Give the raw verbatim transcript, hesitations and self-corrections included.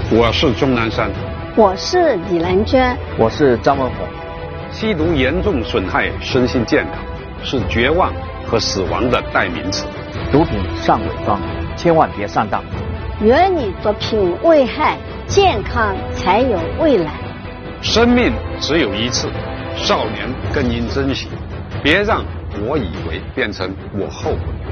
我是钟南山， 我是李兰娟， 我是张文宏。 吸毒严重损害身心健康，是绝望和死亡的代名词。 毒品上伪装，千万别上当。 原理毒品危害，健康才有未来。 生命只有一次，少年更应珍惜，别让我以为变成我后悔。